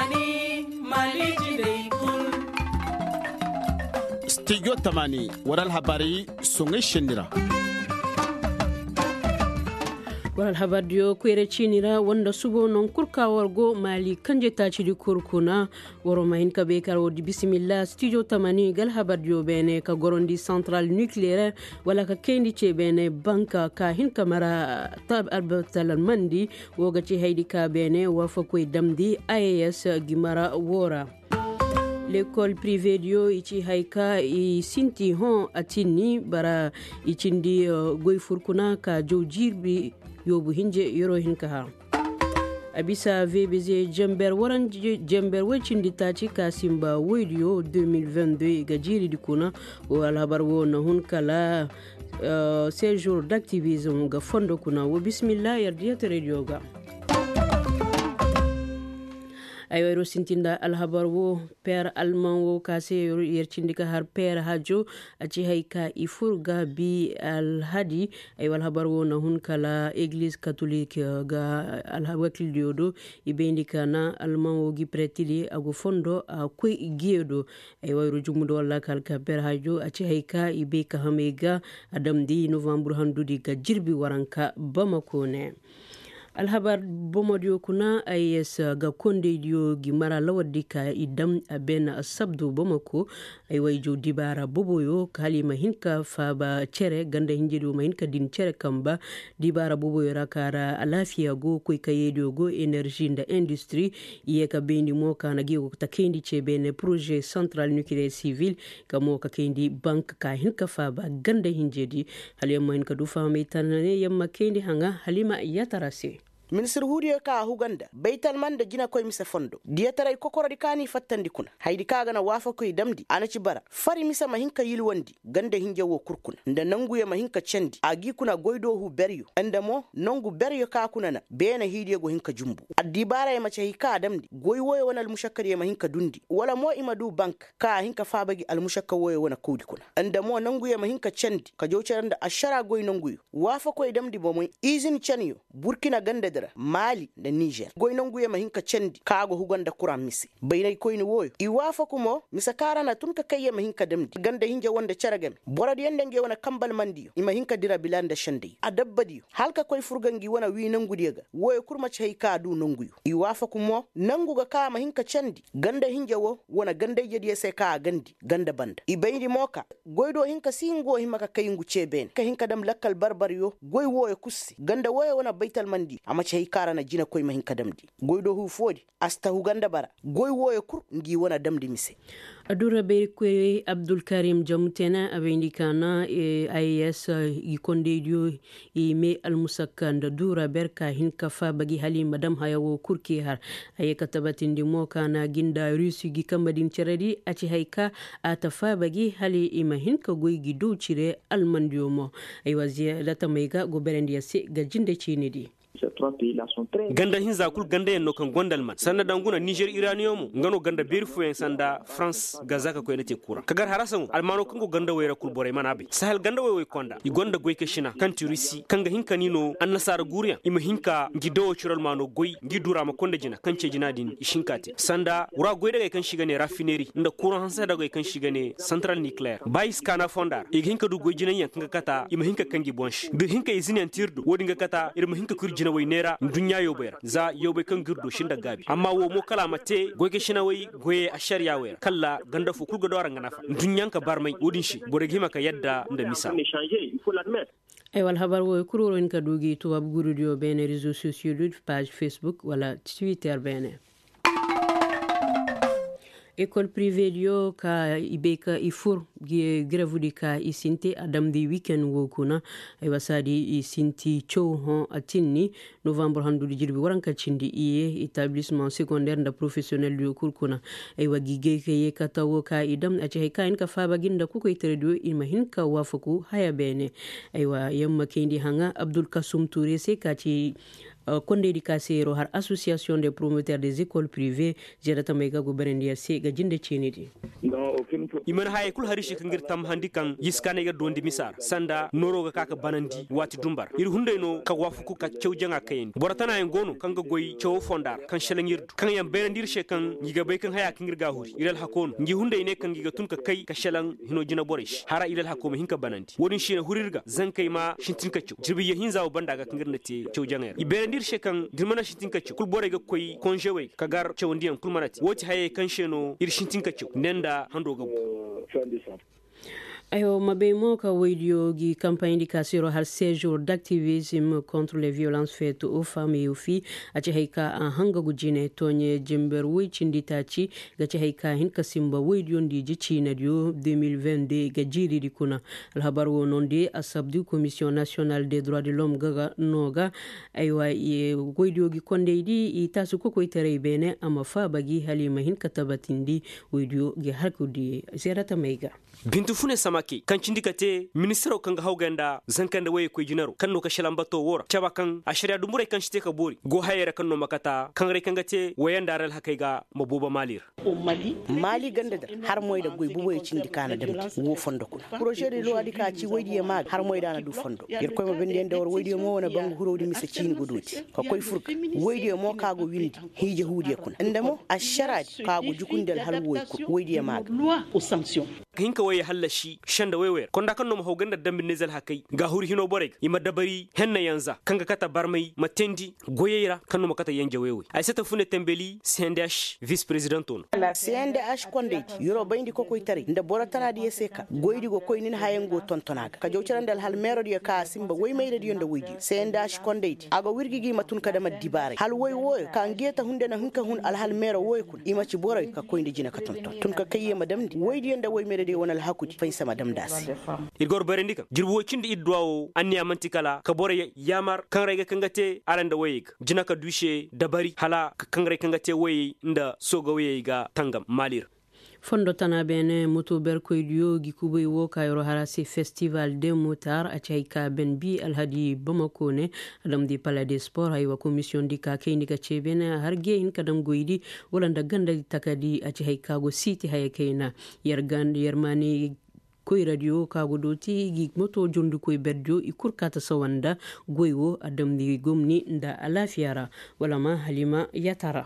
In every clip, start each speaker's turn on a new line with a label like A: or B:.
A: tamani mali jinay kul.
B: Studio Tamani waral habari songe shendira.
C: waral habardiyo kwere chinira wanda subo non kurka wargo mali kanje tachidi kurkuna waro mahin ka bekar wodi bismillah studio Tamani gal habardiyo bene ka gorondi central nucléaire wala ka kendi che bene banka ka hin kamara tab albatal mandi woga ci haydi ka bene wafa koy damdi IAS gimara wora. L'école privée dio ichi haika i sinti hon atini bara ichindi goy furkuna ka jojirbi yobu hinje yoro hinka ha abisa VBZ Jember waran Jember wacindi tachi kasimba wedio 2022 gajiri dikuna wal habar wona hunkala séjour d'activisme ga fondo kuna wa bismillah yardiyat radio ga ayro sintinda alhabar wo père allemand wo kase yercindika har père hajo aci hayka ifurga bi alhadi ay wal habar wo na hun kala église catholique ga alhawakil diodo ibendika na allemand wo gi pretili ago fondo a koy giedo ay wayro jumudo wala kalka père hajo aci hayka ibeka hamega adamdi novembre handudi ga jirbi waranka bamako ne alhabar bomodio kuna ayes ga konde dio gimara lawadika idam abena asabdu bomako ay wayjo dibara boboyo kalima hinka faba cere ganda hinjedo mahinka din cere kamba dibara boboyo rakara alafiya go koy kayedo go energy nda industry yeka bendi moka na gigo takendi chebene projet central nucléaire civil kamo ka kendi bank ka hinka faba ganda hinjedi halima hinka du fama tanane yamma kendi hanga halima yatarase
D: ministre huriyo ka huganda baital man da gina koy misa fondo diya taray kokorodi kani fattandi kuna haydi kaga na wafa koy damdi anaci bara fari misa mahinka yilwandi ganda hinje wo kurkuna nda nanguye mahinka cendi agi kuna goydo hu beryo anda mo nangu beryo ka kuna na bena hidiye go hinka jumbu addi bara e mace hika damdi goy woyo wana almushakkar ye mahinka dundi wala mo imadu bank ka hinka fabagi almushakka woyo wana kodi kuna anda mo nanguye mahinka cendi ka jowceranda ashara goy nanguyo wafa koy damdi bomo izin ceniyo burkina ganda Mali da Niger goynon guye mahinka cendi kago huganda kuran misi baynay koyni woyo I wafa kumo misakara na tunka kayye mahinka damdi ganda hinje wonde ceragame boradi yende nge wona kambal mandiyo ima hinka dira bilanda shande adabbadiyo halka koy furgangi wona wi nangudiyega woyo kurma chayka du nanguyo I wafa kumo nanguga ka mahinka cendi ganda hinje wo wona ganda yedi se ka gandi ganda banda I bayndi moka goydo hinka singo himaka kayingu cheben ka hinka dam lakkal barbariyo goy woyo kussi ganda woyo wona baytal mandi ama kara na jina koy mahin kadamdi goydo hu fodi asta huganda bara goy woyo kur ngi wona damdi mise
C: adura be ko Abdul Karim Jamutena abindikana IAS ikonde dio me almusakanda dura berka hinka fa bagi hali madam hayawo kurki har ay katabatindi moka na ginda rusi gi kambadin ceredi aci hayka atafa bagi hali ima hinka goy gi do cire almandiyo mo ay waziya data mega go berendi se ga jinde cinidi
E: ganda hinza kul ganda en no kan gondal man sanda danguna Niger iranium ngano ganda berfu en sanda France gazaka ko enete kura kagar harasan almano kango ganda wayra kul bore manabe sahel ganda way konda I gonda goy ke shina kan turisi kanga hinka nino annasara guriya ima hinka gido chural mano goy gidura ma konda jina kan ce jina din ishinkate sanda wura goy daga kan shiga ne raffinerie inda kuran hansa daga kan shiga ne central nuclear bais kana fondar e hinka du goy jina yan kanga kata ima hinka kangi bonsh de hinka izini antirdu wodi nga kata irma hinka kurjina way nera dunya yobayar za yobe kan girdo shinda gabi amma wo mo kala mate goyke shina way goye ashariya wer kala ganda fu kulgo dora ngana fa dunyan ka barmai wodin shi boregi maka yadda nda misa
C: ay wal habar wo kuroro en kadugi to wab gurudio bene réseaux sociaux page Facebook wala Twitter bene école privée dio ka ibeka ifur grevudi ka isinti adam di weekend wokuna ay wasadi isinti chow hon atinni novembre handudi jirbi waranka cindi iye établissement secondaire nda professionnel dio kurkuna ay wagige ke yekata wo ka idam aci hay kain ka faba ginda kuko iteredio imahin ka wafaku haya bene ay wa yamma kendi hanga Abdul Kasum Touré se ka ci konde di kasero har association des promoteurs des écoles privées jerata mai ga goberendiya se ga jinde cenidi
E: iman haye kul harishi kangir tam handi kan yiskane ga dondi misar sanda noro ga kaka banandi wati dumbar ir hunde no ka wafuku ka cewjanga kayen boratana en gono kanga goy cew fondar kan shelangir kan yam berendir she kan yiga bay kan haya kangir ga huri ilal hakon ngi hunde ne kan giga tun ka kai ka shelang hino jina borish hara ilal hakoma hinka banandi wodin shine hurirga zan kai ma shintin ka cew jirbi ye hinzawo banda ga kangir nate cewjanga i berendir she kan girmana shintin ka cew kul bore ga koy konjewe kagar cewndiyan kul manati woti haye kan sheno ir shintin ka cew nenda hando ga
C: ayo mabe mo ka radio gi campagne di kasiro har 16 jours d'activisme contre les violences faites aux femmes et aux filles ace haika a hanga gujine tonye jimber wi cinditaci gace haika hin kasimba radio ndi jici na dio 2022 ga jiri di kuna alhabar wo nondi asabdu commission nationale des droits de l'homme gaga noga aywa ye radio gi konde di itasu ko koy tere bene ama fa bagi halima hin katabatindi radio gi hakudi zerata meiga
E: bintu fune samaki kan cindikate ministero kan ga hawganda zankanda waye ko jinaro kan no ka shalambato wora caba kan ashariya dumure kan shite ka bori go hayere kan no makata kan re kan gate wayanda ral hakai ga mabuba malir
D: mali ganda da har moy da goy buboy cindikana dem wo fondo ko projet de loi di ka ci waydi e mag har moy dana du fondo yer koy mo bende ndawr waydi mo wona bangu hurodi mi se cini godoti ko koy furk waydi mo kago windi hije huudi kun ndemo asharati kago jukundel hal woy ko waydi e mag
A: loi aux sanctions
E: hinka waye hallashi shanda wewer konda kan no mo hoganda dambe nezel hakai ga huri hino boreg ima dabari henna yanza kanga kata barmai matendi goyera kan no makata yanje wewe ay seta fune tembeli CNDH vice president on
D: la CNDH konde yoro bayndi ko koy tari nda boratana di seka goydi go koy nin hayengo tontonaga ka jowcirandal hal mero di ka simba way mayde di yonda waydi CNDH konde aga wirgigi matun kada madibare hal way woy ka ngeta hunde na hunka hun al hal mero woy kun ima ci boray ka koy ndi jina ka tonton tun ka kayye madamdi waydi yonda way mayde di wonal hakudi faysa madam dasi
E: igor berendika jirbo cindi idwawo anni amantikala ka bore yamar kan rega kangate aranda wayig jina ka dushe dabari hala kan rega kangate way nda soga way ga tangam malir
C: fondo tana bene moto berkoydio gi kubay wo kayro harasi festival de motar a chayka ben bi alhadi bamako ne adam di palais des sports ay wa commission di ka kayni ka chebene harge in kadam goydi wala nda ganda takadi a chayka go city hay kayna yergan yermani koy radio kago doti gi moto jondu koy berjo i kurkata sawanda goywo adam di gomni nda alafiara wala ma halima yatara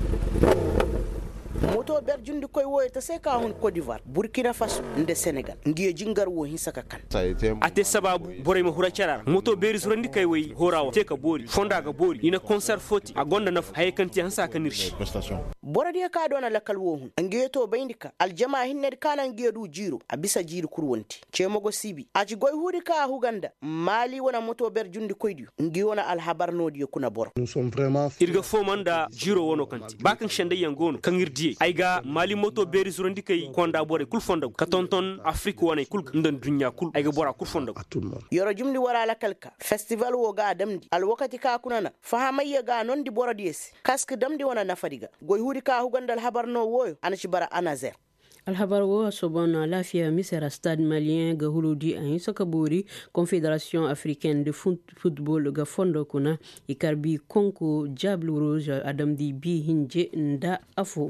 D: moto ber jundi koy woy ta se ka hun Côte d'Ivoire Burkina Faso nde Sénégal ngiye jingar wo hin saka kan
E: ate sababu bore mo hura charar moto beri surandi kay way horawa te ka bori fonda ga bori ina concert foti a gonda naf hay kanti hansa kanirshi
D: bora dia ka dona lakal wo hun ngiye to bayndika aljama hinne kana ngiye du jiro a bisa jiri kurwonti cemogo sibi aji goy huri ka huganda mali wona moto ber jundi koydi ngi wona al habar nodi kuna bor
F: nous sommes vraiment
E: irga fomanda jiro wono kanti bakan shande yangono kangirdi aiga mali moto beri surandi kay konda bore kul fonda ka tonton afrique wona kul ndan dunya kul aiga bora kul fonda
D: yoro jumdi wara la kalka festival wo ga damdi al wakati ka kunana fahamayya ga non di bora dies kaske damdi wona nafadiga goy huri ka hugandal habarno woyo anaci bara anazer
C: alhabar wo sobona lafiya misera stade malien ga huludi an sakaburi confédération africaine de football ga fondo kuna ikarbi konko diable rouge adam di bi hinje nda afo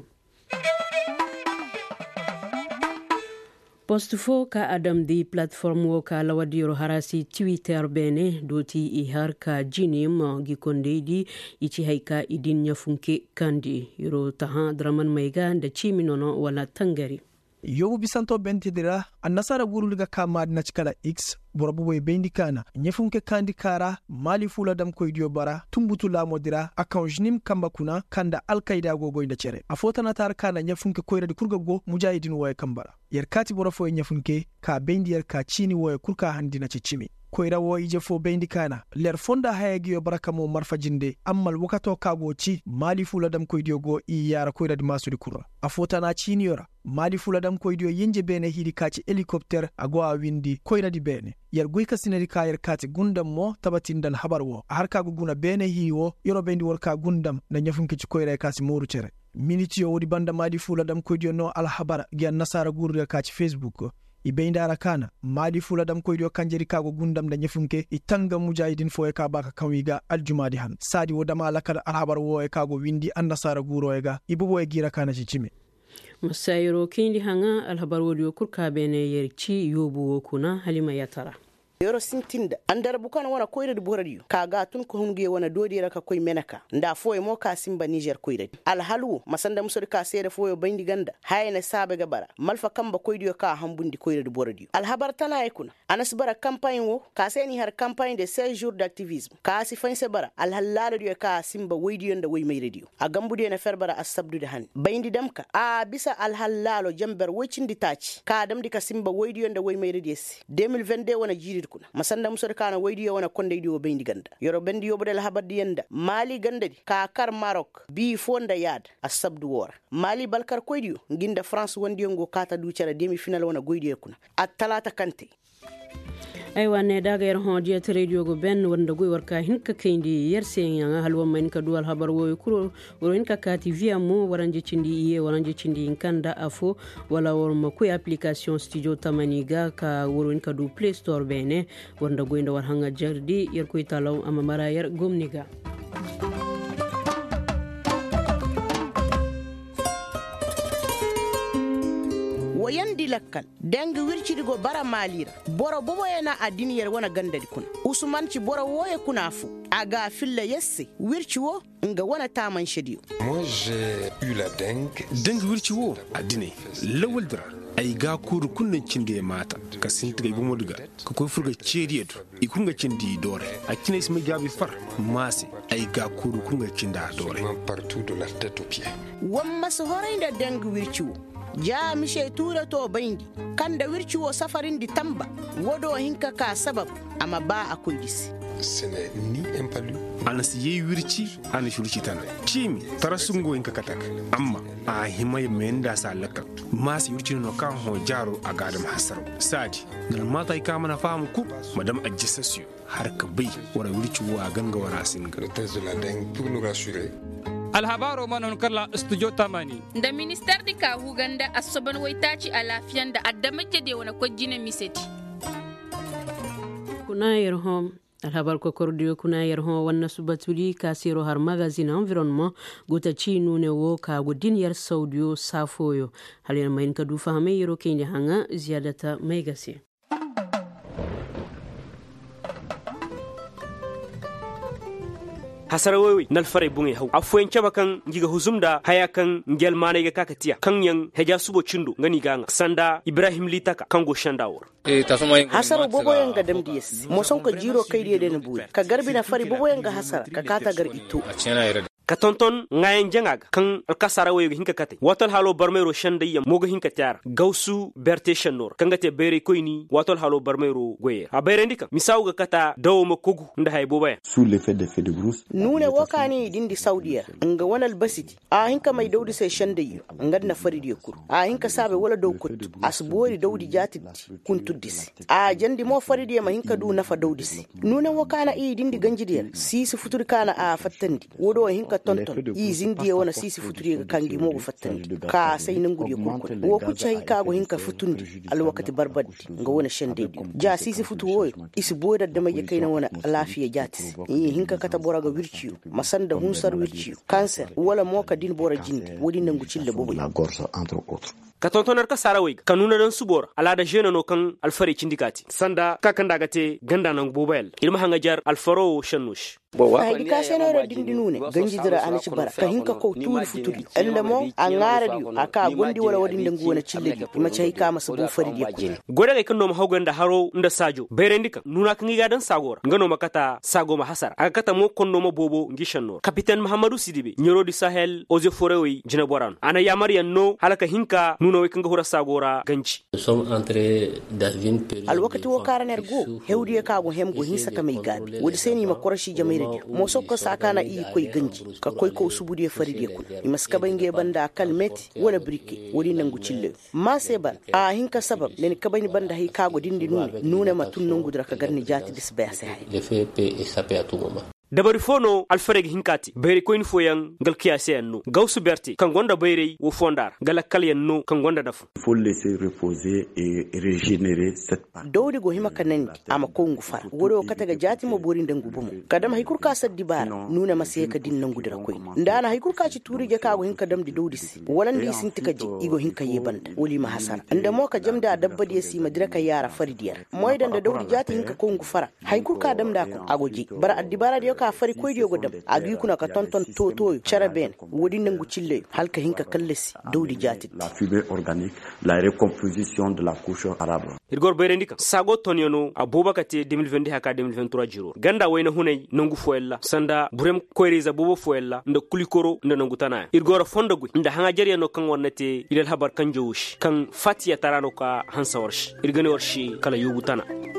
C: post fo ka adam di platform wo ka lawadiro harasi Twitter bene doti i har ka jinim gi kondedi ichi haika idin nyafunke kandi yoro taha draman maiga da chiminono wala tangari
G: yobu bisanto bentidira annasara guruliga kama na cikala x borobu boy bendikana nyefunke kandi kara mali fula dam koy dio bara tumbutu la modira akawjnim kamba kuna kanda alqaida go goynda cere afota na tar kana nyefunke koyra di kurga go mujahidin woy kambara yer kati borofo nyefunke ka bendi yer ka chini woy kurka handina cicimi koyra wo ije fo bendikana ler fonda hayagiyo baraka mo marfajinde ammal wakato kagoci mali fula dam koy dio go i yara koyra di masudi kurra afota na chini yora mali fula dam koy dio yenje bene hidi kaci helicopter ago a windi koyra di bene yer goyka sinari ka yer kati gundam mo tabatindan habar wo har ka guna bene hiwo yoro bendi wor ka gundam na nyafunki ci koyra kasi moru cere miniti yo wodi banda mali fula dam koy dio no al habar gi nasara gurre ka ci facebook ibendara kana mali fula dam koydo kanjeri kago gundam da nyefunke itanga mujahidin fo e ka baka kawiga aljumadi han sadi wodama lakal alhabar wo e kago windi annasara guro ega ibubo e gira kana cicime
C: masayro kindi hanga alhabar wodi kurka bene yerci yobu kuna halima yatara
D: yoro sintinda andar bukan wana koyre boradiyo kaga tun ko hunge wana dodi raka koy menaka nda foye mo ka simba Niger koyre alhalu masanda musori ka sere foye bandi ganda hayna sabe gabara malfa kamba koydiyo ka hambundi koyre boradiyo alhabar tana ekuna anas bara campagne wo ka seni har campagne de 16 jours d'activisme ka si fanse bara alhalalo diyo ka simba woydiyo nda woy may radio a gambude na ferbara asabdu de han bandi damka a bisa alhalalo jamber wocindi taci ka damdi ka simba woydiyo nda woy may radio 2022 wana jiri kuna masanda musor kana waydiyo wana konde diyo bendi ganda yoro bendi yobodel habadi yenda mali gandadi ka kar Maroc bi fonda yad asabdu wora mali balkar koydiyo ginda France wondiyo ngo kata du cara demi final wana goydiyo kuna at-talata kante
C: aywa ne daga yar hodiya ta radio go ben wanda goy warka hinka kendi yerse yanga halwa main ka dual habar wo kuro worin ka ka tv mo waranje cindi iye waranje cindi inkanda afo wala wor ma ko application studio tamaniga ka worin ka du play store bene wanda goy nda war hanga jardi yer koy talaw amamara yer gomniga
D: wayandi lakkal denga wircidigo bara malira boro bobo yana adiniyar wana gandadi kuna usman ci boro woye kuna fu aga filla yesse wirci wo nga wana taman shediyo
F: moi j'ai eu la
B: denga wirci wo adine lawal dra ay ga kuru kunnan cinde mata ka sintiga gumo duga ko koy furga ceriyeto ikunga cindi dore akine isma gabi far masi ay ga kuru kunga cinda dore
F: partout de la tête aux pieds
D: wamma so horayda denga wirci wo ja mishe tura to baindi kanda wirci wo safarin di tamba wodo hinka ka sabab amma ba akoy disi
F: ce n'est ni un palu
B: anasi ye wirci ana shurci tan chimi tarasungo inka katak amma a himay menda sa lakka mas wirci no kan ho jaro a gadam hasaro sadi nal mata ka mana famu ku madam ajissasio har ka bai wara wirci wo a ganga wara singa
F: le test de la dengue pour nous rassurer
H: alhabaro manon kala studio tamani
I: da minister di ka huganda asoban waitaci a lafiyan da addamake da wani kwajina miseti
C: kuna yarhom alhabar ko kordiyo kuna yarho wannan subatuli kasiro har magazine environnement gota ci nune wo ka gudin yar saudiyo safoyo halin main ka du fahame yiro kenya hanga ziyadata mai gase
E: hasarawewe nalfare bunge haw afoyen caba kan giga huzumda haya kan ngel manege kakatiya kan yan heja subo cindo ngani ganga sanda Ibrahim Litaka kango shandawor
D: hasaro bobo yanga damdiyes mo son ko jiro kayde den buuri ka garbi na fari bobo yanga hasara ka kata gar itu
E: ka tonton ngayen jangaga kan alkasara weyo hinka kate watal halo barmero shandayya mogo hinka tiara gausu berte shanor kangate bere koyni watal halo barmero goyer a bere ndika misawga kata dawo makogu nda hay bobaya
J: sous l'effet de brousse
D: nune wakani dindi saudiya nga wanal basiti a hinka mai dawdi sai shandayyo ngad na fari de kuru a hinka sabe wala daw kottu asbori dawdi jatiti kuntuddis a jandi mo fari de ma hinka du nafa dawdisi nune wakana i dindi ganjidiyar sisi futuri kana a fattandi wodo hinka tonton izindi wana sisi futuri ga kangi mo fattandi ka sai nan gudi kurkun wo kucai ka go hinka futundi al wakati barbad nga wana shande ja sisi futu wo isi boda da mai kai na wana lafiya jatis hinka kata bora ga wirciyo masanda hunsar wirciyo cancer wala moka din bora jindi wodi nan gucin da bobo
J: la gorge entre autres
E: ka tontonar ka sarawai kanuna dan subora alada jena no kan alfare cindikati sanda ka kan dagate ganda nan bobel ilma hanga jar alfaro shanush
D: ay di ka senoro dindinune ganji dira anaci bara ka hinka ko tuli futuli allamo angara diyo aka gondi wala wadin dangu wana cilledi ma cai ka masa bu fari diyo
E: goda ga kan no hawganda haro nda sajo bere ndika nuna kan ga dan sagora ngano makata sago ma hasara aka kata mo konno mo bobo ngishanno capitaine Mahamadou Sidibe nyoro di Sahel oze forewi jina boran ana yamari no halaka hinka nuno we kanga hura sagora ganci
D: al wakati wo karaner go hewdi ka go hemgo hinsa kamay gadi wodi seni ma korashi jamay mo sokko sakana i koy ganji ka koy ko subudi faride ko imaska bange banda kalmeti wala brike wodi nangu cille ma seba a hinka sabab len ka bani banda hay kago dindi nune ma tun nangu dra ka garni jati dis bayase hay
E: dabari fono alfareg hinkati bayre koin foyan gal kiyase yanno gausu berti kan gonda bayre wo fondar gala kal yanno kan gonda dafu.
J: Il faut laisser reposer et régénérer cette part.
D: dawdi go hima kanandi ama ko ngufar wodo kataga jati mo bori ndangu bumu kadam haykur ka saddi bara nuna mase ka din nangu dira koy ndana haykur ka ci turi je ka go hinka dam di dawdi si walandi sintika ji igo hinka yebanda woli ma hasara anda mo ka jamda dabba de si madira ka yara faridiyar moy dan da dawdi jati hinka ko ngufara haykur ka dam da ko agoji bara addi bara de ka fari koy dio go dam agi kuna ka tonton to charaben wodi nangu cille halka hinka kallesi dawdi jati
J: la fumée organique, la recomposition de la couche arabe.
E: Irgor berendika sago tonyono abubakate 2020 haka 2023 jiro ganda wayna hunay nangu foella sanda burem koyriza bobo foella nda kulikoro nda nangu tana irgor fondagu nda hanga jariya no kan wonnate ilal habar kan jowush kan fatiya tarano ka hansa warsh irgani warshi kala yugu tana